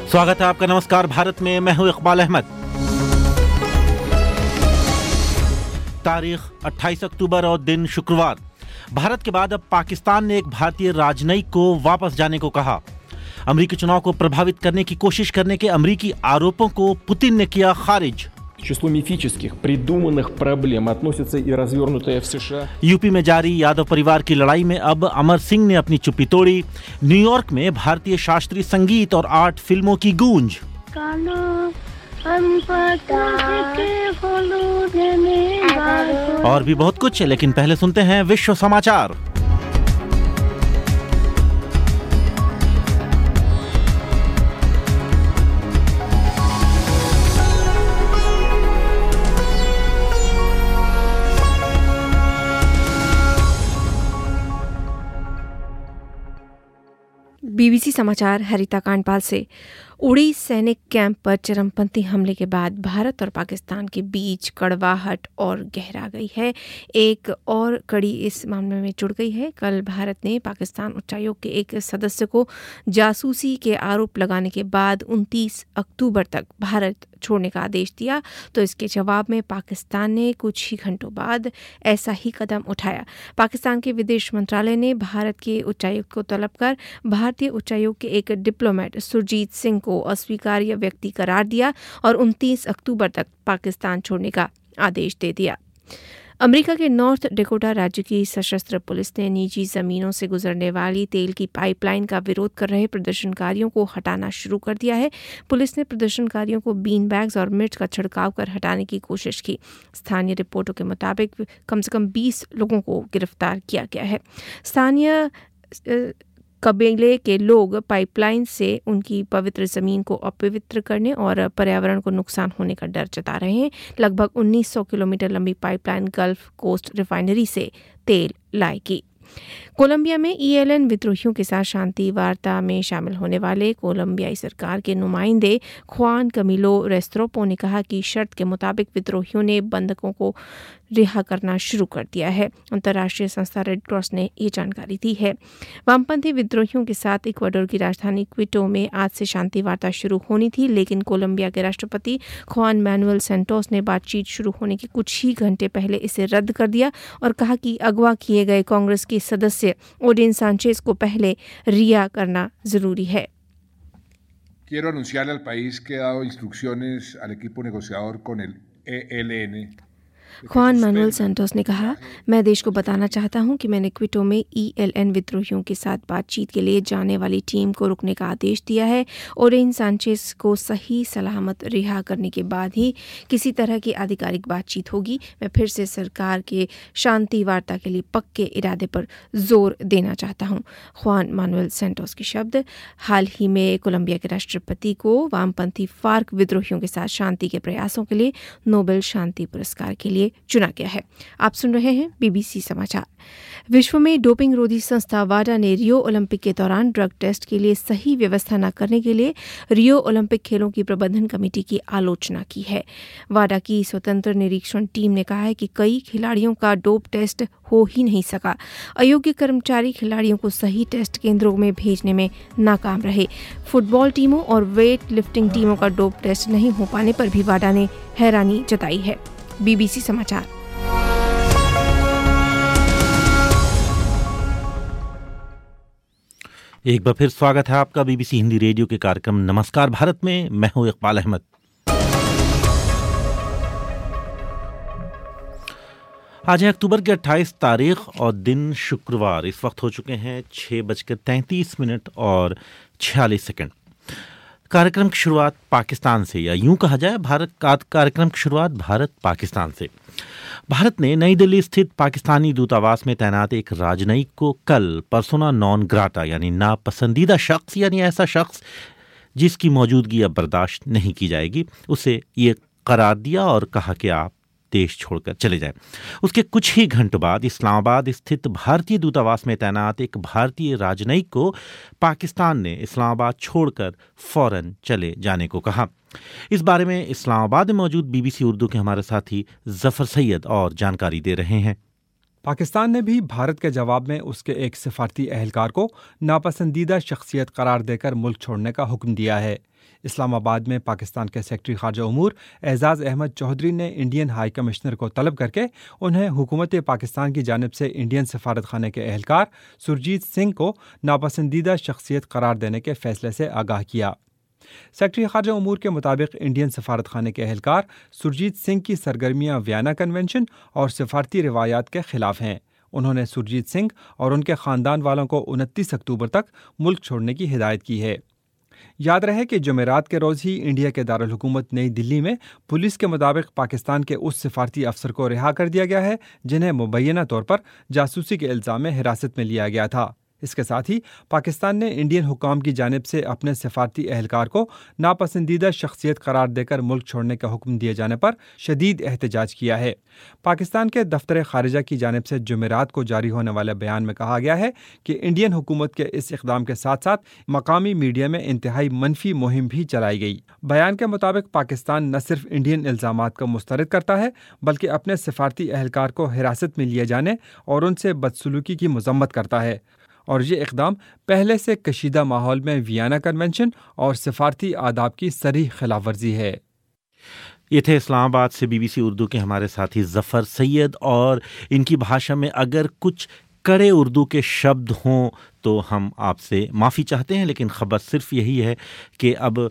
स्वागत है आपका। नमस्कार भारत में, मैं हूं इकबाल अहमद। तारीख 28 अक्टूबर और दिन शुक्रवार। भारत के बाद अब पाकिस्तान ने एक भारतीय राजनयिक को वापस जाने को कहा। अमेरिकी चुनाव को प्रभावित करने की कोशिश करने के अमेरिकी आरोपों को पुतिन ने किया खारिज। चислу мифических придуманных проблем относится и развернутая в США. यूपी में जारी यादव परिवार की लड़ाई में अब अमर सिंह ने अपनी चुप्पी तोड़ी। न्यूयॉर्क में भारतीय शास्त्रीय संगीत और आर्ट फिल्मों की गूंज। और भी बहुत कुछ, लेकिन पहले सुनते हैं विश्व समाचार। बीबीसी समाचार हरिता कांडपाल से। उड़ी सैनिक कैंप पर चरमपंथी हमले के बाद भारत और पाकिस्तान के बीच कड़वाहट और गहरा गई है। एक और कड़ी इस मामले में जुड़ गई है। कल भारत ने पाकिस्तान उच्चायोग के एक सदस्य को जासूसी के आरोप लगाने के बाद 29 अक्टूबर तक भारत छोड़ने का आदेश दिया, तो इसके जवाब में पाकिस्तान ने कुछ ही घंटों बाद ऐसा ही कदम उठाया। पाकिस्तान के विदेश मंत्रालय ने भारत के उच्चायुक्त को तलब कर भारतीय उच्चायोग के एक डिप्लोमेट सुरजीत सिंह को अस्वीकार्य व्यक्ति करार दिया और 29 अक्टूबर तक पाकिस्तान छोड़ने का आदेश दे दिया। अमेरिका के नॉर्थ डेकोटा राज्य की सशस्त्र पुलिस ने निजी जमीनों से गुजरने वाली तेल की पाइपलाइन का विरोध कर रहे प्रदर्शनकारियों को हटाना शुरू कर दिया है। पुलिस ने प्रदर्शनकारियों को बीन बैग्स और मिर्च का छिड़काव कर हटाने की कोशिश की। स्थानीय रिपोर्टों के मुताबिक कम से कम 20 लोगों को गिरफ्तार किया गया है। स्थानीय कबीले के लोग पाइपलाइन से उनकी पवित्र जमीन को अपवित्र करने और पर्यावरण को नुकसान होने का डर जता रहे हैं। लगभग 1900 किलोमीटर लंबी पाइपलाइन गल्फ कोस्ट रिफाइनरी से तेल लाएगी। कोलंबिया में ELN विद्रोहियों के साथ शांति वार्ता में शामिल होने वाले कोलंबियाई सरकार के नुमाइंदे ख्वान कमिलो रेस्ट्रोपो ने कहा कि शर्त के मुताबिक विद्रोहियों ने बंधकों को रिहा करना शुरू कर दिया है। अंतर्राष्ट्रीय संस्था रेड क्रॉस ने ये जानकारी दी है। वामपंथी विद्रोहियों के साथ इक्वाडोर की राजधानी क्विटो में आज से शांति वार्ता शुरू होनी थी, लेकिन कोलंबिया के राष्ट्रपति खुआन मैनुएल सेंटोस ने बातचीत शुरू होने के कुछ ही घंटे पहले इसे रद्द कर दिया और कहा कि अगवा किए गए कांग्रेस के सदस्य ओडिन सांचेज को पहले रिहा करना जरूरी है। Quiero anunciarle al país que he dado instrucciones al equipo negociador con el ELN. Juan Manuel Santos ने कहा, मैं देश को बताना चाहता हूं कि मैंने क्विटो में ELN विद्रोहियों के साथ बातचीत के लिए जाने वाली टीम को रुकने का आदेश दिया है। ओरेन सांचेज को सही सलामत रिहा करने के बाद ही किसी तरह की आधिकारिक बातचीत होगी। मैं फिर से सरकार के शांति वार्ता के लिए पक्के इरादे पर जोर देना चाहता हूं। खुआन मैनुएल सेंटोस के शब्द। हाल ही में कोलंबिया के राष्ट्रपति को वामपंथी फार्क विद्रोहियों के साथ शांति के प्रयासों के लिए नोबेल शांति पुरस्कार के लिए चुना गया है। आप सुन रहे हैं बीबीसी समाचार। विश्व में डोपिंग रोधी संस्था वाडा ने रियो ओलंपिक के दौरान ड्रग टेस्ट के लिए सही व्यवस्था न करने के लिए रियो ओलंपिक खेलों की प्रबंधन कमेटी की आलोचना की है। वाडा की स्वतंत्र निरीक्षण टीम ने कहा है कि कई खिलाड़ियों का डोप टेस्ट हो ही नहीं सका। अयोग्य कर्मचारी खिलाड़ियों को सही टेस्ट केंद्रों में भेजने में नाकाम रहे। फुटबॉल टीमों और वेट लिफ्टिंग टीमों का डोप टेस्ट नहीं हो पाने पर भी वाडा ने हैरानी जताई है। बीबीसी समाचार। एक बार फिर स्वागत है आपका बीबीसी हिंदी रेडियो के कार्यक्रम नमस्कार भारत में। मैं हूं इकबाल अहमद। आज है अक्टूबर की 28 तारीख और दिन शुक्रवार। इस वक्त हो चुके हैं 6:33 और 46 सेकंड। कार्यक्रम की शुरुआत पाकिस्तान से, या यूं कहा जाए कार्यक्रम की शुरुआत भारत पाकिस्तान से। भारत ने नई दिल्ली स्थित पाकिस्तानी दूतावास में तैनात एक राजनयिक को कल पर्सोना नॉन ग्राटा यानी नापसंदीदा शख्स, यानी ऐसा शख्स जिसकी मौजूदगी अब बर्दाश्त नहीं की जाएगी, उसे ये करार दिया और कहा कि आप देश छोड़कर चले जाएं। उसके कुछ ही घंटों बाद इस्लामाबाद स्थित भारतीय दूतावास में तैनात एक भारतीय राजनयिक को पाकिस्तान ने इस्लामाबाद छोड़कर फौरन चले जाने को कहा। इस बारे में इस्लामाबाद में मौजूद बीबीसी उर्दू के हमारे साथी जफर सैयद और जानकारी दे रहे हैं। पाकिस्तान ने भी भारत के जवाब में उसके एक सिफारती एहलकार को नापसंदीदा शख्सियत करार देकर मुल्क छोड़ने का हुक्म दिया है। इस्लामाबाद में पाकिस्तान के सेक्रेटरी खारजा उमूर एजाज़ अहमद चौधरी ने इंडियन हाई कमिश्नर को तलब करके उन्हें हुकूमत पाकिस्तान की जानिब से इंडियन सफारत खाने के एहलकार सुरजीत सिंह को नापसंदीदा शख्सियत करार देने के फैसले से आगाह किया। सेक्रेटरी खारजा उमूर के मुताबिक इंडियन सफारत खाने के एहलकार सुरजीत सिंह की सरगर्मियां वियना कन्वेंशन और सफारती रिवायात के खिलाफ हैं। उन्होंने सुरजीत सिंह और उनके ख़ानदान वालों को 29 अक्टूबर तक मुल्क छोड़ने की हिदायत की है। याद रहे कि जुमेरात के रोज़ ही इंडिया के दारुल हुकूमत नई दिल्ली में पुलिस के मुताबिक पाकिस्तान के उस सिफारती अफसर को रिहा कर दिया गया है जिन्हें मुबैना तौर पर जासूसी के इल्ज़ाम में हिरासत में लिया गया था। इसके साथ ही पाकिस्तान ने इंडियन हुकाम की जानिब से अपने सिफारती एहलकार को नापसंदीदा शख्सियत करार देकर मुल्क छोड़ने का हुक्म दिए जाने पर शदीद एहतजाज किया है। पाकिस्तान के दफ्तर खारिजा की जानिब से जुमेरात को जारी होने वाले बयान में कहा गया है कि इंडियन हुकूमत के इस इक़दाम के साथ साथ मकामी मीडिया में इंतहाई मनफी मुहिम भी चलाई गई। बयान के मुताबिक पाकिस्तान न सिर्फ इंडियन इल्ज़ामात को मुस्तरद करता है बल्कि अपने सिफारती एहलकार को हिरासत में लिए जाने और उनसे बदसलूकी की मजम्मत करता है और ये इक़दाम पहले से कशीदा माहौल में वियना कन्वेंशन और सिफारती आदाब की सरीह खिलाफ वर्जी है। ये थे इस्लामाबाद से BBC उर्दू के हमारे साथी ज़फ़र सैयद, और इनकी भाषा में अगर कुछ कड़े उर्दू के शब्द हों तो हम आपसे माफ़ी चाहते हैं, लेकिन ख़बर सिर्फ यही है कि अब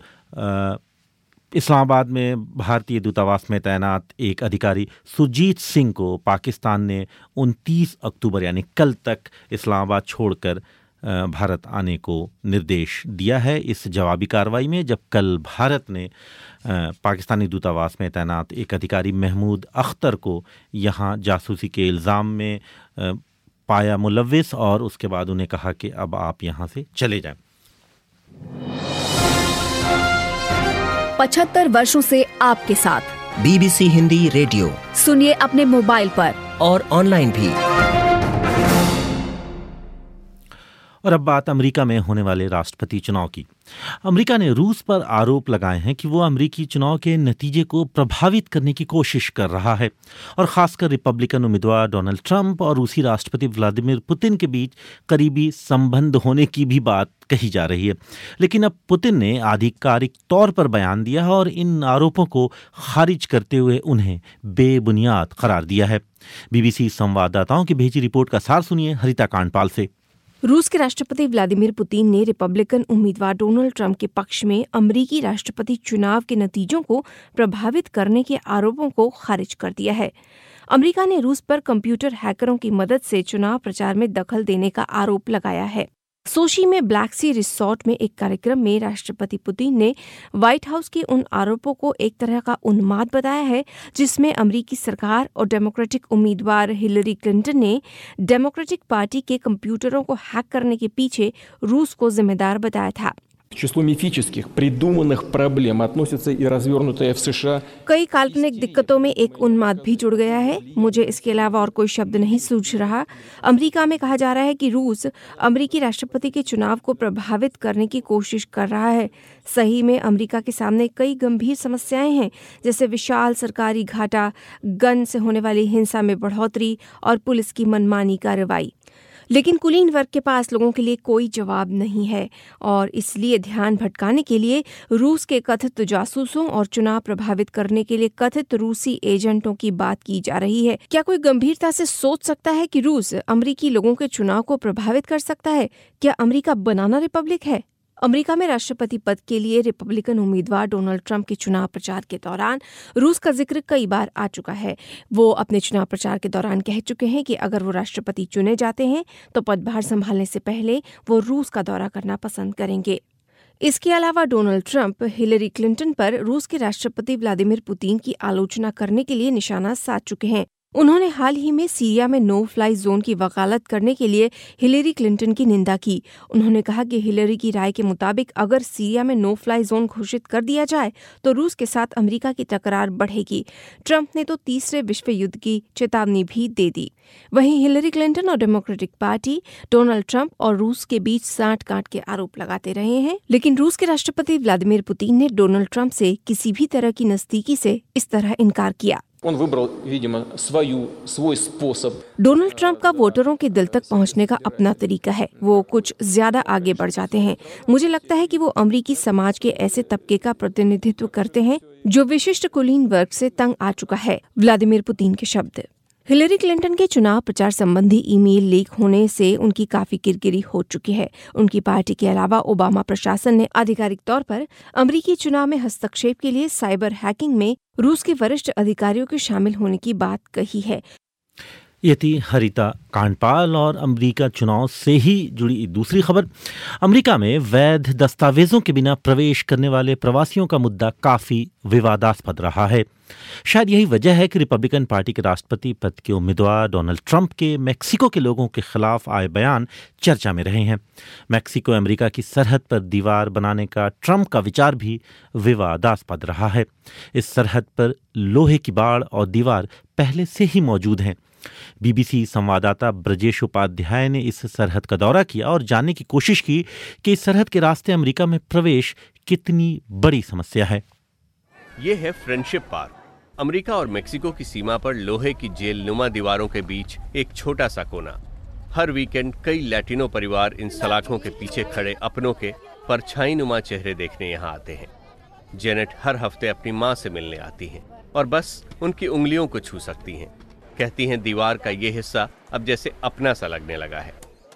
इस्लामाबाद में भारतीय दूतावास में तैनात एक अधिकारी सुरजीत सिंह को पाकिस्तान ने 29 अक्टूबर यानी कल तक इस्लामाबाद छोड़कर भारत आने को निर्देश दिया है इस जवाबी कार्रवाई में, जब कल भारत ने पाकिस्तानी दूतावास में तैनात एक अधिकारी महमूद अख्तर को यहाँ जासूसी के इल्ज़ाम में पाया मुलव्विस, और उसके बाद उन्हें कहा कि अब आप यहाँ से चले जाएं। 75 वर्षों से आपके साथ BBC हिंदी रेडियो सुनिए अपने मोबाइल पर और ऑनलाइन भी। और अब बात अमेरिका में होने वाले राष्ट्रपति चुनाव की। अमेरिका ने रूस पर आरोप लगाए हैं कि वो अमेरिकी चुनाव के नतीजे को प्रभावित करने की कोशिश कर रहा है, और ख़ासकर रिपब्लिकन उम्मीदवार डोनाल्ड ट्रंप और रूसी राष्ट्रपति व्लादिमीर पुतिन के बीच करीबी संबंध होने की भी बात कही जा रही है। लेकिन अब पुतिन ने आधिकारिक तौर पर बयान दिया है और इन आरोपों को खारिज करते हुए उन्हें बेबुनियाद करार दिया है। BBC संवाददाताओं की भेजी रिपोर्ट का सार सुनिए हरिता कांडपाल से। रूस के राष्ट्रपति व्लादिमीर पुतिन ने रिपब्लिकन उम्मीदवार डोनाल्ड ट्रंप के पक्ष में अमेरिकी राष्ट्रपति चुनाव के नतीजों को प्रभावित करने के आरोपों को खारिज कर दिया है। अमेरिका ने रूस पर कंप्यूटर हैकरों की मदद से चुनाव प्रचार में दखल देने का आरोप लगाया है। सोशी में ब्लैक सी रिसोर्ट में एक कार्यक्रम में राष्ट्रपति पुतिन ने व्हाइट हाउस के उन आरोपों को एक तरह का उन्माद बताया है जिसमें अमेरिकी सरकार और डेमोक्रेटिक उम्मीदवार हिलरी क्लिंटन ने डेमोक्रेटिक पार्टी के कंप्यूटरों को हैक करने के पीछे रूस को जिम्मेदार बताया था। К числу мифических придуманных проблем относится и развернутая в США। कई काल्पनिक दिक्कतों में एक उन्माद भी जुड़ गया है। मुझे इसके अलावा और कोई शब्द नहीं सूझ रहा। अमेरिका में कहा जा रहा है कि रूस अमेरिकी राष्ट्रपति के चुनाव को प्रभावित करने की कोशिश कर रहा है। सही में अमेरिका के सामने कई गंभीर समस्याएं हैं, जैसे विशाल सरकारी घाटा, गन से होने वाली हिंसा में बढ़ोतरी और पुलिस की मनमानी कार्रवाई। लेकिन कुलीन वर्ग के पास लोगों के लिए कोई जवाब नहीं है, और इसलिए ध्यान भटकाने के लिए रूस के कथित जासूसों और चुनाव प्रभावित करने के लिए कथित रूसी एजेंटों की बात की जा रही है। क्या कोई गंभीरता से सोच सकता है कि रूस अमेरिकी लोगों के चुनाव को प्रभावित कर सकता है? क्या अमेरिका बनाना रिपब्लिक है? अमेरिका में राष्ट्रपति पद के लिए रिपब्लिकन उम्मीदवार डोनाल्ड ट्रंप के चुनाव प्रचार के दौरान रूस का जिक्र कई बार आ चुका है। वो अपने चुनाव प्रचार के दौरान कह चुके हैं कि अगर वो राष्ट्रपति चुने जाते हैं तो पदभार संभालने से पहले वो रूस का दौरा करना पसंद करेंगे। इसके अलावा डोनाल्ड ट्रंप हिलरी क्लिंटन पर रूस के राष्ट्रपति व्लादिमीर पुतिन की आलोचना करने के लिए निशाना साध चुके हैं। उन्होंने हाल ही में सीरिया में नो फ्लाई जोन की वकालत करने के लिए हिलरी क्लिंटन की निंदा की। उन्होंने कहा कि हिलरी की राय के मुताबिक अगर सीरिया में नो फ्लाई जोन घोषित कर दिया जाए तो रूस के साथ अमेरिका की टकरार बढ़ेगी। ट्रंप ने तो तीसरे विश्व युद्ध की चेतावनी भी दे दी। वहीं हिलरी क्लिंटन और डेमोक्रेटिक पार्टी डोनाल्ड ट्रंप और रूस के बीच साठ-गांठ के आरोप लगाते रहे हैं, लेकिन रूस के राष्ट्रपति व्लादिमीर पुतिन ने डोनाल्ड ट्रंप से किसी भी तरह की नजदीकी से इस तरह इनकार किया। Он выбрал, видимо, свой способ. डोनाल्ड ट्रंप का वोटरों के दिल तक पहुंचने का अपना तरीका है। वो कुछ ज्यादा आगे बढ़ जाते हैं। मुझे लगता है कि वो अमेरिकी समाज के ऐसे तबके का प्रतिनिधित्व करते हैं जो विशिष्ट कुलीन वर्ग से तंग आ चुका है। व्लादिमीर पुतिन के शब्द। हिलेरी क्लिंटन के चुनाव प्रचार संबंधी ईमेल लीक होने से उनकी काफी किरकिरी हो चुकी है। उनकी पार्टी के अलावा ओबामा प्रशासन ने आधिकारिक तौर पर अमेरिकी चुनाव में हस्तक्षेप के लिए साइबर हैकिंग में रूस के वरिष्ठ अधिकारियों के शामिल होने की बात कही है। ये थी हरिता कांडपाल। और अमेरिका चुनाव से ही जुड़ी दूसरी खबर। अमेरिका में वैध दस्तावेजों के बिना प्रवेश करने वाले प्रवासियों का मुद्दा काफी विवादास्पद रहा है। शायद यही वजह है कि रिपब्लिकन पार्टी के राष्ट्रपति पद के उम्मीदवार डोनाल्ड ट्रंप के मेक्सिको के लोगों के खिलाफ आए बयान चर्चा में रहे हैं। मेक्सिको अमेरिका की सरहद पर दीवार बनाने का ट्रंप का विचार भी विवादास्पद रहा है। इस सरहद पर लोहे की बाड़ और दीवार पहले से ही मौजूद हैं। बीबीसी संवाददाता ब्रजेश उपाध्याय ने इस सरहद का दौरा किया और जानने की कोशिश की कि इस सरहद के रास्ते अमेरिका में प्रवेश कितनी बड़ी समस्या है। ये है फ्रेंडशिप पार्क। अमेरिका और मेक्सिको की सीमा पर लोहे की जेल नुमा दीवारों के बीच एक छोटा सा कोना। हर वीकेंड कई लैटिनो परिवार इन सलाखों के पीछे खड़े अपनों के परछाई नुमा चेहरे देखने यहाँ आते हैं। जेनेट हर हफ्ते अपनी माँ से मिलने आती हैं और बस उनकी उंगलियों को छू सकती हैं। कहती हैं दीवार का ये हिस्सा अब जैसे अपना सा लगने लगा है।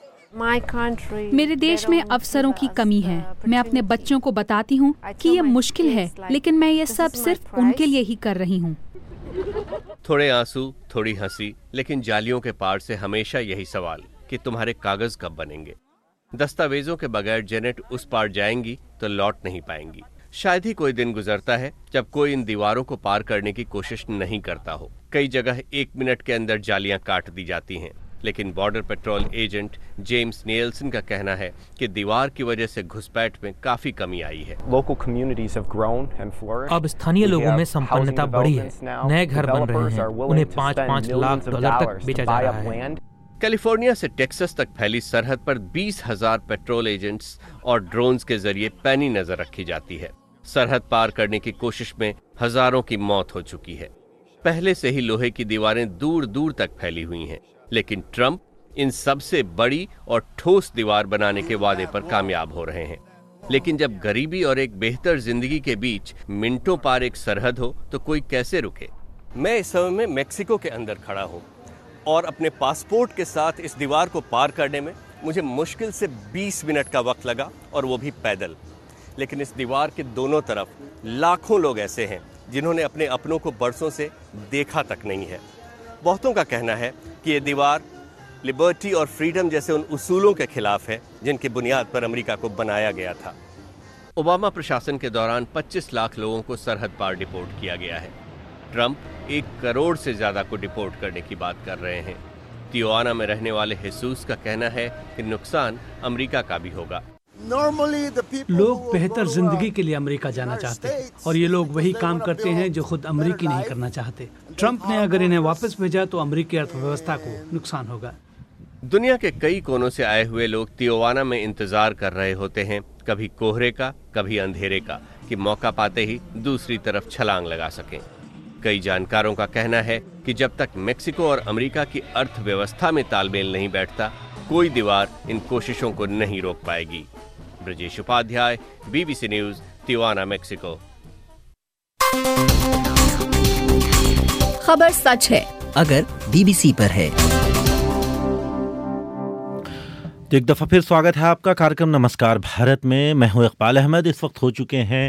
मेरे देश में अवसरों की कमी है। मैं अपने बच्चों को बताती हूँ कि ये मुश्किल है, लेकिन मैं ये सब सिर्फ उनके लिए ही कर रही हूँ। थोड़े आंसू, थोड़ी हंसी, लेकिन जालियों के पार से हमेशा यही सवाल कि तुम्हारे कागज कब बनेंगे। दस्तावेजों के बगैर जेनेट उस पार जाएंगी तो लौट नहीं पाएंगी। शायद ही कोई दिन गुजरता है जब कोई इन दीवारों को पार करने की कोशिश नहीं करता हो। कई जगह 1 मिनट के अंदर जालियां काट दी जाती हैं, लेकिन border patrol agent James Nielsen का कहना है कि दीवार की वजह से घुसपैठ में काफी कमी आई है। अब स्थानीय लोगों में संपन्नता बढ़ी है। नए घर बन रहे हैं, उन्हें $5-5 लाख तक बेचा जा रहा है। कैलिफोर्निया से टेक्सास तक फैली सरहद पर 20,000 पेट्रोल एजेंट्स और ड्रोन्स के जरिए पैनी नजर रखी जाती है। सरहद पार करने की कोशिश में हजारों की मौत हो चुकी है। पहले से ही लोहे की दीवारें दूर दूर तक फैली हुई हैं, लेकिन ट्रंप इन सबसे बड़ी और ठोस दीवार बनाने के वादे पर कामयाब हो रहे हैं। लेकिन जब गरीबी और एक बेहतर जिंदगी के बीच मिनटों पार एक सरहद हो तो कोई कैसे रुके। मैं इस समय में मेक्सिको के अंदर खड़ा हूँ और अपने पासपोर्ट के साथ इस दीवार को पार करने में मुझे मुश्किल से 20 मिनट का वक्त लगा, और वो भी पैदल। लेकिन इस दीवार के दोनों तरफ लाखों लोग ऐसे हैं जिन्होंने अपने अपनों को बरसों से देखा तक नहीं है। बहुतों का कहना है कि ये दीवार लिबर्टी और फ्रीडम जैसे उन उसूलों के खिलाफ है जिनकी बुनियाद पर अमेरिका को बनाया गया था। ओबामा प्रशासन के दौरान 25 लाख लोगों को सरहद पार डिपोर्ट किया गया है। ट्रंप 1 करोड़ से ज्यादा को डिपोर्ट करने की बात कर रहे हैं। तिजुआना में रहने वाले हेसूस का कहना है कि नुकसान अमेरिका का भी होगा। लोग बेहतर जिंदगी के लिए अमेरिका जाना चाहते हैं, और ये लोग वही काम करते हैं जो खुद अमेरिकी नहीं करना चाहते। ट्रंप ने अगर इन्हें वापस भेजा तो अमेरिकी अर्थव्यवस्था को नुकसान होगा। दुनिया के कई कोनों से आए हुए लोग तिजुआना में इंतजार कर रहे होते हैं, कभी कोहरे का, कभी अंधेरे का, कि मौका पाते ही दूसरी तरफ छलांग लगा सकें। कई जानकारों का कहना है कि जब तक मेक्सिको और अमेरिका की अर्थव्यवस्था में तालमेल नहीं बैठता, कोई दीवार इन कोशिशों को नहीं रोक पाएगी। Brajesh Upadhyay, BBC news, Tijuana, Mexico. खबर सच है अगर बीबीसी पर है। तो एक दफ़ा फिर स्वागत है आपका कार्यक्रम नमस्कार भारत में। मैं हूं इकबाल अहमद। इस वक्त हो चुके हैं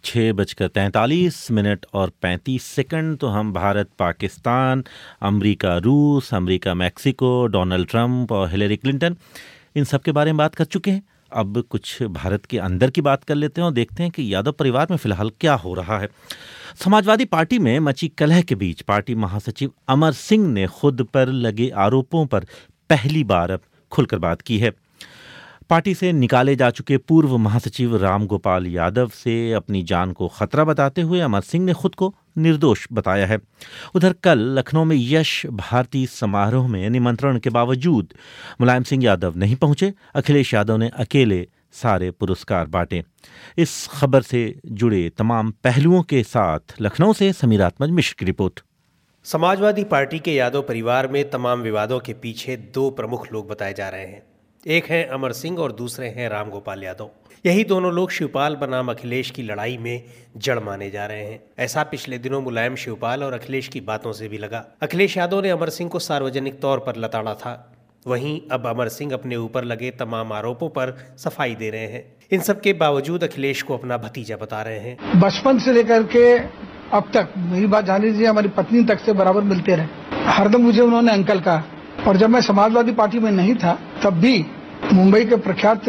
6:43 और 35 सेकंड। तो हम भारत, पाकिस्तान, अमेरिका, रूस, अमेरिका, मेक्सिको, डोनाल्ड ट्रंप और हिलेरी क्लिंटन, इन सब के बारे में बात कर चुके हैं। अब कुछ भारत के अंदर की बात कर लेते हैं और देखते हैं कि यादव परिवार में फिलहाल क्या हो रहा है। समाजवादी पार्टी में मची कलह के बीच पार्टी महासचिव अमर सिंह ने खुद पर लगे आरोपों पर पहली बार अब खुलकर बात की है। पार्टी से निकाले जा चुके पूर्व महासचिव राम गोपाल यादव से अपनी जान को खतरा बताते हुए अमर सिंह ने खुद को निर्दोष बताया है। उधर कल लखनऊ में यश भारती समारोह में निमंत्रण के बावजूद मुलायम सिंह यादव नहीं पहुंचे। अखिलेश यादव ने अकेले सारे पुरस्कार बांटे। इस खबर से जुड़े तमाम पहलुओं के साथ लखनऊ से समीर आत्मज मिश्र की रिपोर्ट। समाजवादी पार्टी के यादव परिवार में तमाम विवादों के पीछे दो प्रमुख लोग बताए जा रहे हैं। एक हैं अमर सिंह और दूसरे हैं रामगोपाल यादव। यही दोनों लोग शिवपाल बनाम अखिलेश की लड़ाई में जड़ माने जा रहे हैं। ऐसा पिछले दिनों मुलायम शिवपाल और अखिलेश की बातों से भी लगा। अखिलेश यादव ने अमर सिंह को सार्वजनिक तौर पर लताड़ा था। वहीं अब अमर सिंह अपने ऊपर लगे तमाम आरोपों पर सफाई दे रहे हैं। इन सब के बावजूद अखिलेश को अपना भतीजा बता रहे हैं। बचपन से लेकर के अब तक, मेरी बात जान लीजिए, हमारी पत्नी तक से बराबर मिलते रहे। हरदम मुझे उन्होंने अंकल कहा। और जब मैं समाजवादी पार्टी में नहीं था तब भी मुंबई के प्रख्यात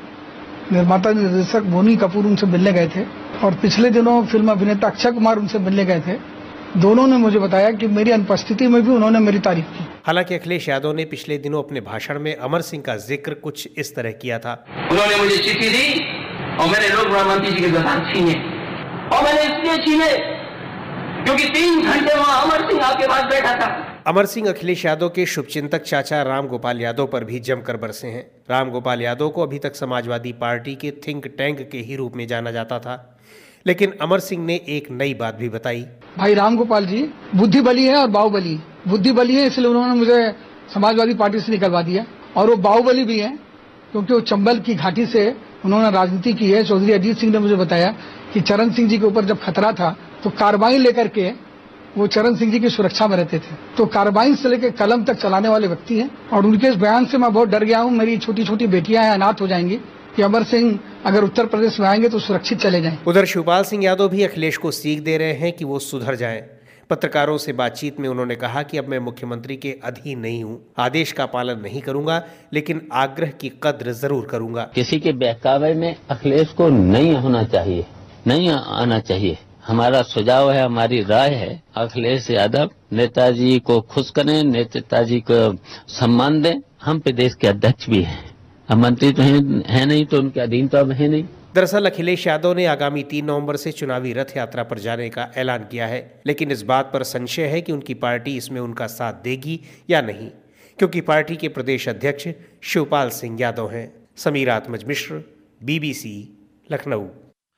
निर्माता निर्देशक बोनी कपूर उनसे मिलने गए थे और पिछले दिनों फिल्म अभिनेता अक्षय कुमार उनसे मिलने गए थे। दोनों ने मुझे बताया कि मेरी अनुपस्थिति में भी उन्होंने मेरी तारीफ की। हालांकि अखिलेश यादव ने पिछले दिनों अपने भाषण में अमर सिंह का जिक्र कुछ इस तरह किया था। उन्होंने मुझे चिट्ठी दी और मैंने लोक भ्रमंती जी के दौरान छीने, और मैंने इसलिए छीने क्योंकि 3 घंटे वहां अमर सिंह आपके पास बैठा था। अमर सिंह अखिलेश यादव के शुभचिंतक चाचा रामगोपाल यादव पर भी जमकर बरसे हैं। रामगोपाल यादव को अभी तक समाजवादी पार्टी के थिंक टैंक के ही रूप में जाना जाता था, लेकिन अमर सिंह ने एक नई बात भी बताई। भाई रामगोपाल जी बुद्धि बली है और बाहुबली। बुद्धि बली है इसलिए उन्होंने मुझे समाजवादी पार्टी से निकलवा दिया, और वो बाहुबली भी है क्योंकि वो चंबल की घाटी से उन्होंने राजनीति की है। चौधरी अजीत सिंह ने मुझे बताया कि चरण सिंह जी के ऊपर जब खतरा था तो कार्बाइन लेकर के वो चरण सिंह जी की सुरक्षा में रहते थे। तो कार्बाइन से लेकर कलम तक चलाने वाले व्यक्ति हैं, और उनके इस बयान से मैं बहुत डर गया हूँ। मेरी छोटी छोटी बेटियां हैं, अनाथ हो जाएंगी कि अमर सिंह अगर उत्तर प्रदेश में आएंगे तो सुरक्षित चले जाएं। उधर शिवपाल सिंह यादव भी अखिलेश को सीख दे रहे हैं कि वो सुधर जाएं। पत्रकारों से बातचीत में उन्होंने कहा कि अब मैं मुख्यमंत्री के अधीन नहीं हूँ, आदेश का पालन नहीं करूंगा, लेकिन आग्रह की कद्र जरूर करूंगा। किसी के बहकावे में अखिलेश को नहीं होना चाहिए, नहीं आना चाहिए। हमारा सुझाव है, हमारी राय है, अखिलेश यादव नेताजी को खुश करें, नेताजी को सम्मान दें। हम प्रदेश के अध्यक्ष भी हैं, हम मंत्री तो है नहीं, तो उनके अधीन तो अब है नहीं। दरअसल अखिलेश यादव ने आगामी 3 नवंबर से चुनावी रथ यात्रा पर जाने का ऐलान किया है, लेकिन इस बात पर संशय है कि उनकी पार्टी इसमें उनका साथ देगी या नहीं, क्योंकि पार्टी के प्रदेश अध्यक्ष शिवपाल सिंह यादव हैं। समीर आत्मज मिश्र, BBC, लखनऊ।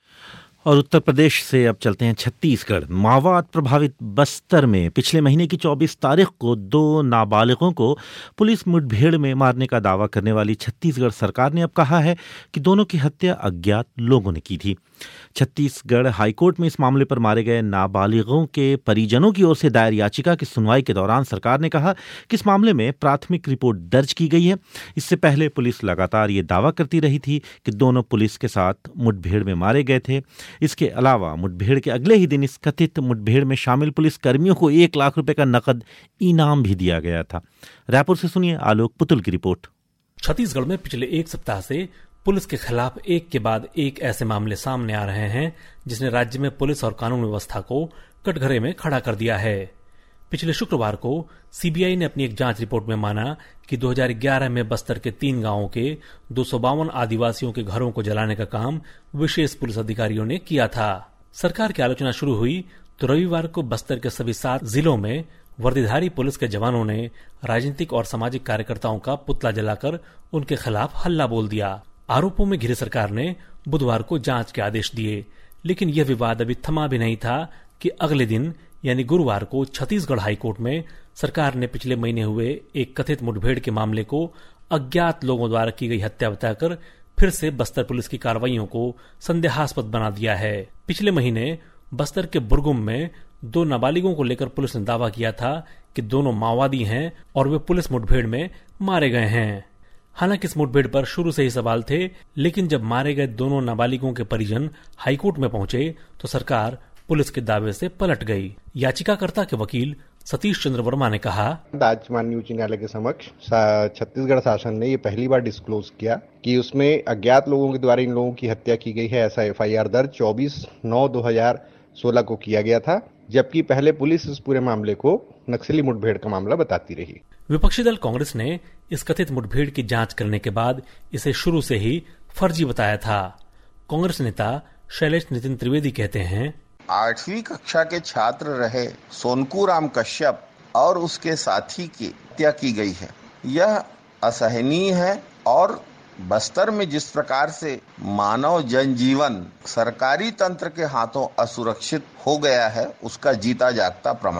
और उत्तर प्रदेश से अब चलते हैं छत्तीसगढ़। माओवाद प्रभावित बस्तर में पिछले महीने की 24 तारीख को 2 नाबालिगों को पुलिस मुठभेड़ में मारने का दावा करने वाली छत्तीसगढ़ सरकार ने अब कहा है कि दोनों की हत्या अज्ञात लोगों ने की थी। छत्तीसगढ़ हाईकोर्ट में इस मामले पर मारे गए नाबालिगों के परिजनों की ओर से दायर याचिका की सुनवाई के दौरान सरकार ने कहा कि इस मामले में प्राथमिक रिपोर्ट दर्ज की गई है। इससे पहले पुलिस लगातार ये दावा करती रही थी कि दोनों पुलिस के साथ मुठभेड़ में मारे गए थे। इसके अलावा मुठभेड़ के अगले ही दिन इस कथित मुठभेड़ में शामिल पुलिस कर्मियों को 1 लाख रुपए का नकद इनाम भी दिया गया था। रायपुर से सुनिए आलोक पुतुल की रिपोर्ट। छत्तीसगढ़ में पिछले 1 सप्ताह से पुलिस के खिलाफ एक के बाद एक ऐसे मामले सामने आ रहे हैं जिसने राज्य में पुलिस और कानून व्यवस्था को कटघरे में खड़ा कर दिया है। पिछले शुक्रवार को सीबीआई ने अपनी एक जांच रिपोर्ट में माना कि 2011 में बस्तर के 3 गांवों के 252 आदिवासियों के घरों को जलाने का काम विशेष पुलिस अधिकारियों ने किया था। सरकार की आलोचना शुरू हुई तो रविवार को बस्तर के सभी 7 जिलों में वर्दीधारी पुलिस के जवानों ने राजनीतिक और सामाजिक कार्यकर्ताओं का पुतला जलाकर उनके खिलाफ हल्ला बोल दिया। आरोपों में घिरी सरकार ने बुधवार को जांच के आदेश दिए, लेकिन यह विवाद अभी थमा भी नहीं था कि अगले दिन यानी गुरुवार को छत्तीसगढ़ हाईकोर्ट में सरकार ने पिछले महीने हुए एक कथित मुठभेड़ के मामले को अज्ञात लोगों द्वारा की गई हत्या बताकर फिर से बस्तर पुलिस की कार्रवाइयों को संदेहास्पद बना दिया है। पिछले महीने बस्तर के बुरगुम में 2 नाबालिगों को लेकर पुलिस ने दावा किया था कि दोनों माओवादी हैं और वे पुलिस मुठभेड़ में मारे गए हैं। हालांकि इस मुठभेड़ पर शुरू से ही सवाल थे, लेकिन जब मारे गए दोनों नाबालिगों के परिजन हाईकोर्ट में पहुंचे तो सरकार पुलिस के दावे से पलट गई। याचिकाकर्ता के वकील सतीश चंद्र वर्मा ने कहा, आज माननीय उच्च न्यायालय के समक्ष छत्तीसगढ़ शासन ने ये पहली बार डिस्क्लोज किया कि उसमें अज्ञात लोगों के द्वारा इन लोगों की हत्या की गई है। ऐसा FIR दर्ज 24/9/2016 को किया गया था, जबकि पहले पुलिस इस पूरे मामले को नक्सली मुठभेड़ का मामला बताती रही। विपक्षी दल कांग्रेस ने इस कथित मुठभेड़ की जांच करने के बाद इसे शुरू से ही फर्जी बताया था। कांग्रेस नेता शैलेश नितिन त्रिवेदी कहते हैं, 8वीं कक्षा के छात्र रहे सोनकू राम कश्यप और उसके साथी की हत्या की गई है। यह असहनीय है और बस्तर में जिस प्रकार से मानव जनजीवन सरकारी तंत्र के हाथों असुरक्षित हो गया है उसका जीता जागता प्रमाण।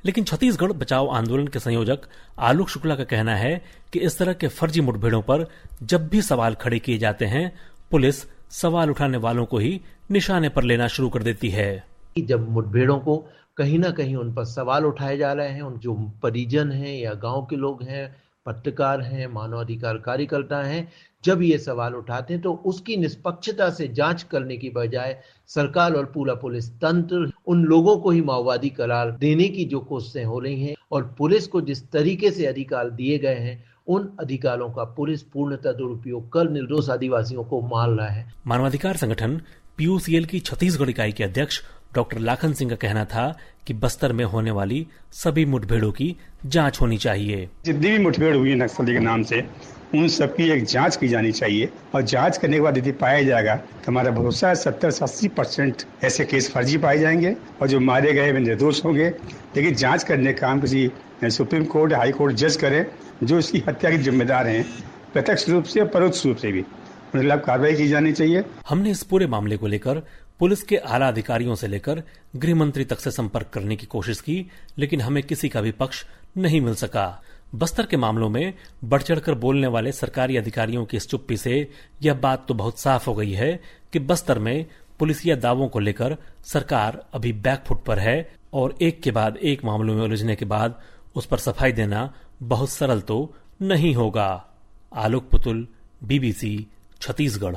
लेकिन छत्तीसगढ़ बचाओ आंदोलन के संयोजक आलोक शुक्ला का कहना है कि इस तरह के फर्जी मुठभेड़ों पर जब भी सवाल खड़े किए जाते हैं, पुलिस सवाल उठाने वालों को ही निशाने पर लेना शुरू कर देती है। जब मुठभेड़ों को कहीं ना कहीं उन पर सवाल उठाए जा रहे हैं, उन जो परिजन हैं या गांव के लोग हैं, पत्रकार हैं, मानवाधिकार कार्यकर्ता हैं, जब ये सवाल उठाते हैं तो उसकी निष्पक्षता से जांच करने की बजाय सरकार और पूरा पुलिस तंत्र उन लोगों को ही माओवादी करार देने की जो कोशिशें हो रही हैं और पुलिस को जिस तरीके से अधिकार दिए गए हैं, उन अधिकारों का पुलिस पूर्णतः दुरुपयोग कर निर्दोष आदिवासियों को मार रहा है। मानवाधिकार संगठन पीयूसीएल की छत्तीसगढ़ इकाई के अध्यक्ष डॉक्टर लाखन सिंह का कहना था कि बस्तर में होने वाली सभी मुठभेड़ों की जांच होनी चाहिए। जितनी भी मुठभेड़ हुई है नक्सली के नाम से, उन सबकी एक जांच की जानी चाहिए और जांच करने के बाद यदि पाया जाएगा तो हमारा भरोसा है 70 से 80% ऐसे केस फर्जी पाए जाएंगे और जो मारे गए वे निर्दोष होंगे। लेकिन जांच करने का काम किसी सुप्रीम कोर्ट, हाई कोर्ट जज करे जो इसकी हत्या के जिम्मेदार हैं, प्रत्यक्ष रूप से और परोक्ष रूप से भी उनके खिलाफ कार्रवाई की जानी चाहिए। हमने इस पूरे मामले को लेकर पुलिस के आला अधिकारियों से लेकर गृह मंत्री तक से संपर्क करने की कोशिश की, लेकिन हमें किसी का भी पक्ष नहीं मिल सका। बस्तर के मामलों में बढ़ चढ़कर बोलने वाले सरकारी अधिकारियों की इस चुप्पी से यह बात तो बहुत साफ हो गई है कि बस्तर में पुलिसिया दावों को लेकर सरकार अभी बैकफुट पर है और एक के बाद एक मामलों में उलझने के बाद उस पर सफाई देना बहुत सरल तो नहीं होगा। आलोक पुतुल, बीबीसी, छत्तीसगढ़।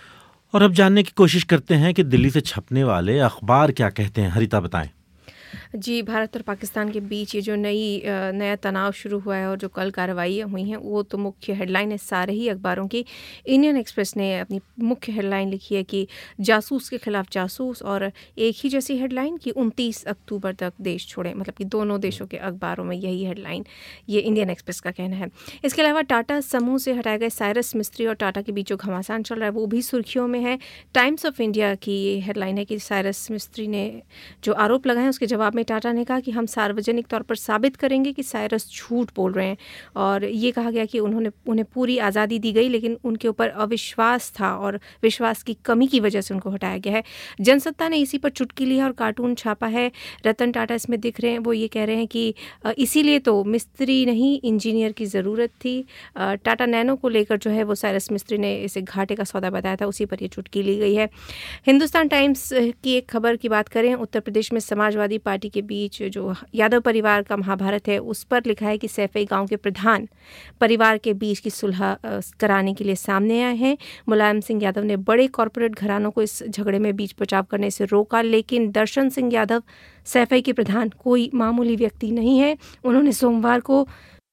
और अब जानने की कोशिश करते हैं कि दिल्ली से छपने वाले अखबार क्या कहते हैं। हरिता बताएं। जी, भारत और पाकिस्तान के बीच ये जो नया तनाव शुरू हुआ है और जो कल कार्रवाइयाँ हुई हैं, वो तो मुख्य हेडलाइन है सारे ही अखबारों की। इंडियन एक्सप्रेस ने अपनी मुख्य हेडलाइन लिखी है कि जासूस के खिलाफ जासूस, और एक ही जैसी हेडलाइन कि 29 अक्टूबर तक देश छोड़े, मतलब कि दोनों देशों के अखबारों में यही हेडलाइन, ये इंडियन एक्सप्रेस का कहना है। इसके अलावा टाटा समूह से हटाए गए साइरस मिस्त्री और टाटा के बीच जो घमासान चल रहा है वो भी सुर्खियों में है। टाइम्स ऑफ इंडिया की ये हेडलाइन है कि साइरस मिस्त्री ने जो आरोप लगाए उसके जवाब में टाटा ने कहा कि हम सार्वजनिक तौर पर साबित करेंगे कि साइरस झूठ बोल रहे हैं, और ये कहा गया कि उन्हें पूरी आज़ादी दी गई लेकिन उनके ऊपर अविश्वास था और विश्वास की कमी की वजह से उनको हटाया गया है। जनसत्ता ने इसी पर चुटकी ली है और कार्टून छापा है। रतन टाटा इसमें दिख रहे हैं, वो ये कह रहे हैं कि इसीलिए तो मिस्त्री नहीं इंजीनियर की ज़रूरत थी। टाटा नैनो को लेकर जो है वो साइरस मिस्त्री ने इसे घाटे का सौदा बताया था, उसी पर ये चुटकी ली गई है। हिंदुस्तान टाइम्स की एक खबर की बात करें, उत्तर प्रदेश में समाजवादी पार्टी के बीच जो यादव परिवार का महाभारत है उस पर लिखा है कि सैफई गांव के प्रधान परिवार के बीच की सुलह कराने के लिए सामने आए हैं। मुलायम सिंह यादव ने बड़े कॉरपोरेट घरानों को इस झगड़े में बीच बचाव करने से रोका, लेकिन दर्शन सिंह यादव सैफई के प्रधान कोई मामूली व्यक्ति नहीं है। उन्होंने सोमवार को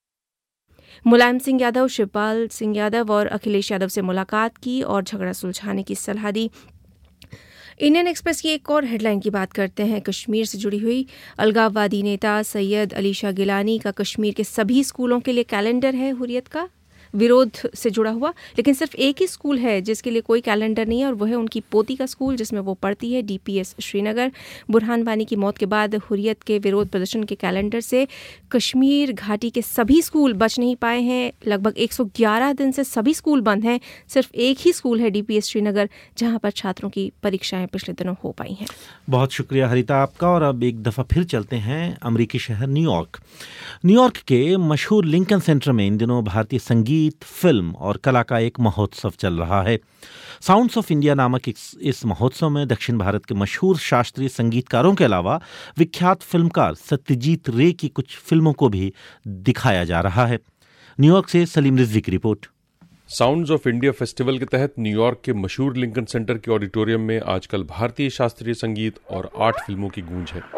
मुलायम सिंह यादव, शिवपाल सिंह यादव और अखिलेश यादव से मुलाकात की और झगड़ा सुलझाने की सलाह दी। इंडियन एक्सप्रेस की एक और हेडलाइन की बात करते हैं, कश्मीर से जुड़ी हुई। अलगाववादी नेता सैयद अली शाह गिलानी का कश्मीर के सभी स्कूलों के लिए कैलेंडर है हुर्रियत का विरोध से जुड़ा हुआ, लेकिन सिर्फ एक ही स्कूल है जिसके लिए कोई कैलेंडर नहीं है और वह है उनकी पोती का स्कूल जिसमें वो पढ़ती है, डीपीएस श्रीनगर। बुरहान वानी की मौत के बाद हुर्रियत के विरोध प्रदर्शन के कैलेंडर से कश्मीर घाटी के सभी स्कूल बच नहीं पाए हैं। लगभग 111 दिन से सभी स्कूल बंद हैं। सिर्फ एक ही स्कूल है, डीपीएस श्रीनगर, जहाँ पर छात्रों की परीक्षाएं पिछले दिनों हो पाई हैं। बहुत शुक्रिया हरिता आपका। और अब एक दफ़ा फिर चलते हैं अमरीकी शहर न्यूयॉर्क के मशहूर लिंकन सेंटर में इन दिनों भारतीय संगीत, फिल्म और कला का एक महोत्सव चल रहा है। साउंड्स ऑफ इंडिया नामक इस महोत्सव में दक्षिण भारत के मशहूर शास्त्रीय संगीतकारों के अलावा विख्यात फिल्मकार सत्यजीत रे की कुछ फिल्मों को भी दिखाया जा रहा है। न्यूयॉर्क से सलीम रिजवी की रिपोर्ट। साउंड्स ऑफ इंडिया फेस्टिवल के तहत न्यूयॉर्क के मशहूर लिंकन सेंटर के ऑडिटोरियम में आजकल भारतीय शास्त्रीय संगीत और 8 फिल्मों की गूंज है।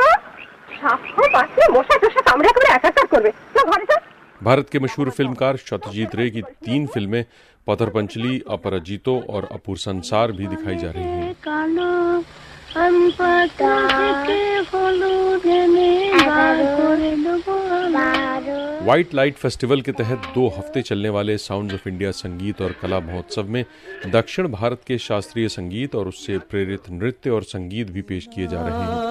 भारत के मशहूर फिल्मकार सत्यजीत रे की 3 फिल्में पत्थर पंचली, अपराजितो और अपूर संसार भी दिखाई जा रही हैं। व्हाइट लाइट फेस्टिवल के तहत 2 हफ्ते चलने वाले साउंड्स ऑफ इंडिया संगीत और कला महोत्सव में दक्षिण भारत के शास्त्रीय संगीत और उससे प्रेरित नृत्य और संगीत भी पेश किए जा रहे हैं।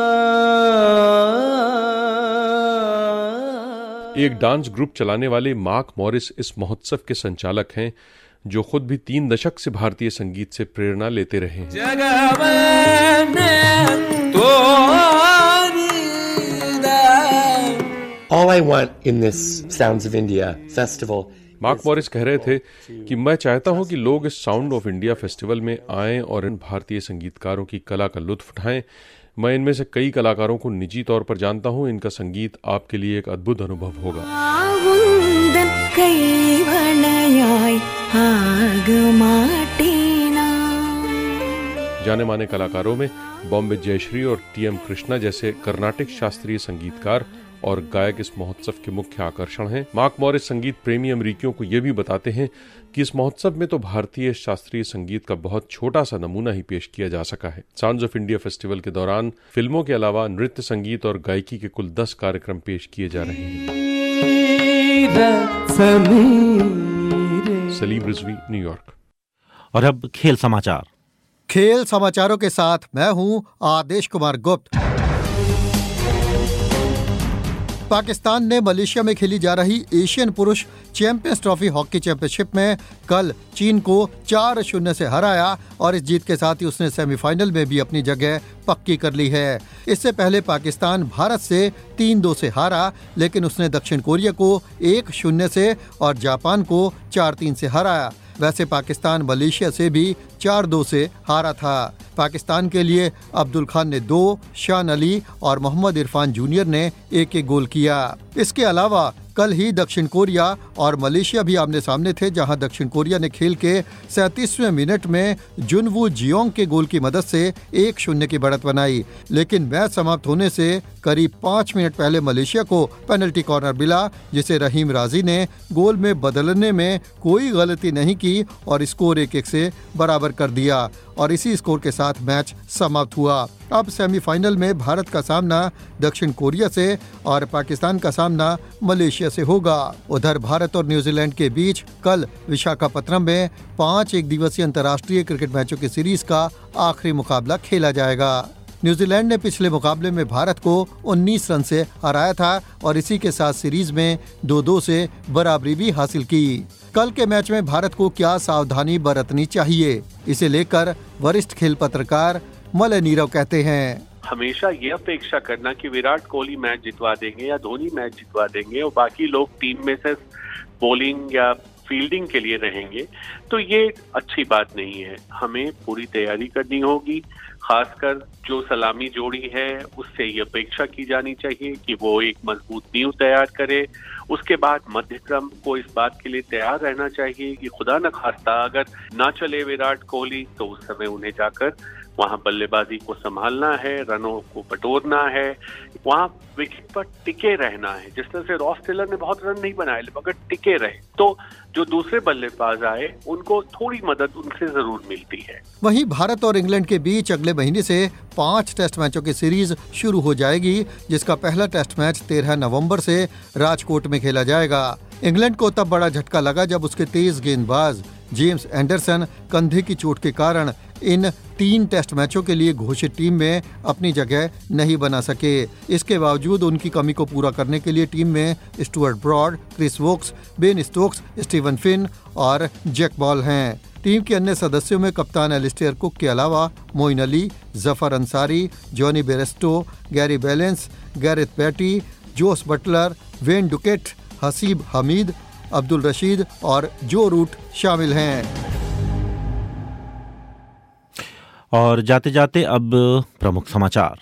एक डांस ग्रुप चलाने वाले मार्क मॉरिस इस महोत्सव के संचालक हैं, जो खुद भी 3 दशक से भारतीय संगीत से प्रेरणा लेते रहे हैं। All I want in this Sounds of India festival. Mark Morris कह रहे थे कि मैं चाहता हूं कि लोग इस साउंड ऑफ इंडिया फेस्टिवल में आएं और इन भारतीय संगीतकारों की कला का लुत्फ उठाएं। मैं इनमें से कई कलाकारों को निजी तौर पर जानता हूं। इनका संगीत आपके लिए एक अद्भुत अनुभव होगा। जाने माने कलाकारों में बॉम्बे जयश्री और टीएम कृष्णा जैसे कर्नाटिक शास्त्रीय संगीतकार और गायक इस महोत्सव के मुख्य आकर्षण हैं। मार्क मॉरिस संगीत प्रेमी अमेरिकियों को ये भी बताते हैं कि इस महोत्सव में तो भारतीय शास्त्रीय संगीत का बहुत छोटा सा नमूना ही पेश किया जा सका है। साउंड्स ऑफ इंडिया फेस्टिवल के दौरान फिल्मों के अलावा नृत्य, संगीत और गायकी के कुल 10 कार्यक्रम पेश किए जा रहे हैं। सलीम रिजवी, न्यूयॉर्क। और अब खेल समाचार। खेल समाचारों के साथ मैं हूं आदेश कुमार गुप्त। पाकिस्तान ने मलेशिया में खेली जा रही एशियन पुरुष चैंपियंस ट्रॉफी हॉकी चैंपियनशिप में कल चीन को 4-0 से हराया और इस जीत के साथ ही उसने सेमीफाइनल में भी अपनी जगह पक्की कर ली है। इससे पहले पाकिस्तान भारत से 3-2 से हारा, लेकिन उसने दक्षिण कोरिया को 1-0 से और जापान को 4-3 से हराया। वैसे पाकिस्तान मलेशिया से भी 4-2 से हारा था। पाकिस्तान के लिए अब्दुल खान ने 2, शान अली और मोहम्मद इरफान जूनियर ने 1-1 गोल किया। इसके अलावा कल ही दक्षिण कोरिया और मलेशिया भी आमने सामने थे, जहां दक्षिण कोरिया ने खेल के 37वें मिनट में जुनवू जियोंग के गोल की मदद से 1-0 की बढ़त बनाई। लेकिन मैच समाप्त होने से करीब 5 मिनट पहले मलेशिया को पेनल्टी कॉर्नर मिला, जिसे रहीम राजी ने गोल में बदलने में कोई गलती नहीं की और स्कोर 1-1 से बराबर कर दिया और इसी स्कोर के साथ मैच समाप्त हुआ। अब सेमीफाइनल में भारत का सामना दक्षिण कोरिया से और पाकिस्तान का सामना मलेशिया से होगा। उधर भारत और न्यूजीलैंड के बीच कल विशाखापत्तनम में 5 एकदिवसीय अंतर्राष्ट्रीय क्रिकेट मैचों की सीरीज का आखिरी मुकाबला खेला जाएगा। न्यूजीलैंड ने पिछले मुकाबले में भारत को 19 रन से हराया था और इसी के साथ सीरीज में 2-2 से बराबरी भी हासिल की। कल के मैच में भारत को क्या सावधानी बरतनी चाहिए, इसे लेकर वरिष्ठ खेल पत्रकार मलय नीरव कहते हैं। हमेशा ये अपेक्षा करना कि विराट कोहली मैच जितवा देंगे या धोनी मैच जितवा देंगे और बाकी लोग टीम में से बॉलिंग या फील्डिंग के लिए रहेंगे, तो ये अच्छी बात नहीं है। हमें पूरी तैयारी करनी होगी। खासकर जो सलामी जोड़ी है उससे ये अपेक्षा की जानी चाहिए कि वो एक मजबूत नींव तैयार करे। उसके बाद मध्यक्रम को इस बात के लिए तैयार रहना चाहिए कि खुदा न खास्ता अगर ना चले विराट कोहली तो उस समय उन्हें जाकर वहां बल्लेबाजी को संभालना है, रनों को बटोरना है, वहां विकेट पर टिके रहना है। जिस तरह से रॉस टेलर ने बहुत रन नहीं बनाए मगर टिके रहे, तो जो दूसरे बल्लेबाज आए उनको थोड़ी मदद उनसे जरूर मिलती है। वहीं भारत और इंग्लैंड के बीच अगले महीने से 5 टेस्ट मैचों की सीरीज शुरू हो जाएगी, जिसका पहला टेस्ट मैच 13 नवंबर से राजकोट में खेला जाएगा। इंग्लैंड को तब बड़ा झटका लगा जब उसके तेज गेंदबाज जेम्स एंडरसन कंधे की चोट के कारण इन 3 टेस्ट मैचों के लिए घोषित टीम में अपनी जगह नहीं बना सके। इसके बावजूद उनकी कमी को पूरा करने के लिए टीम में Stuart Broad, Chris Woakes, Ben Stokes, Steven Finn और जैक बॉल हैं। टीम के अन्य सदस्यों में कप्तान एलिस्टेयर कुक के अलावा Moeen Ali, Zafar Ansari, Jonny Bairstow, Gary Ballance, Gareth Batty, Jos Buttler, Ben Duckett, Haseeb Hameed, Abdul Rashid और जो रूट शामिल हैं। और जाते जाते अब प्रमुख समाचार।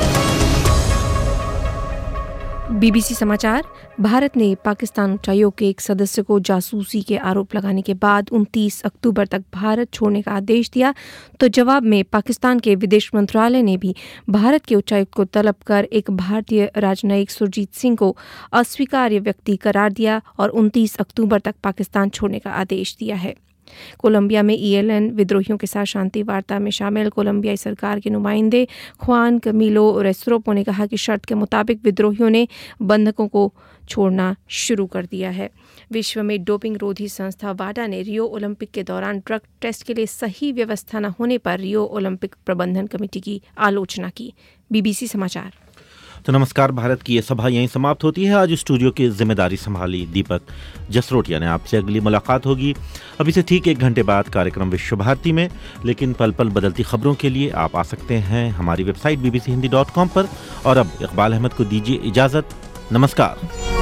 बीबीसी समाचार। भारत ने पाकिस्तान उच्चायोग के एक सदस्य को जासूसी के आरोप लगाने के बाद 29 अक्टूबर तक भारत छोड़ने का आदेश दिया, तो जवाब में पाकिस्तान के विदेश मंत्रालय ने भी भारत के उच्चायुक्त को तलब कर एक भारतीय राजनयिक सुरजीत सिंह को अस्वीकार्य व्यक्ति करार दिया और 29 अक्टूबर तक पाकिस्तान छोड़ने का आदेश दिया है। कोलंबिया में ELN विद्रोहियों के साथ शांति वार्ता में शामिल कोलंबियाई सरकार के नुमाइंदे ख्वान कमीलो रेस्ट्रोपो ने कहा कि शर्त के मुताबिक विद्रोहियों ने बंधकों को छोड़ना शुरू कर दिया है। विश्व में डोपिंग रोधी संस्था वाडा ने रियो ओलंपिक के दौरान ड्रग टेस्ट के लिए सही व्यवस्था न होने पर रियो ओलंपिक प्रबंधन कमेटी की आलोचना की। बीबीसी समाचार। तो नमस्कार, भारत की ये सभा यहीं समाप्त होती है। आज स्टूडियो की जिम्मेदारी संभाली दीपक जसरोटिया ने। आपसे अगली मुलाकात होगी अभी से ठीक 1 घंटे बाद कार्यक्रम विश्व भारती में। लेकिन पल पल बदलती खबरों के लिए आप आ सकते हैं हमारी वेबसाइट bbchindi.com पर। और अब इकबाल अहमद को दीजिए इजाज़त। नमस्कार।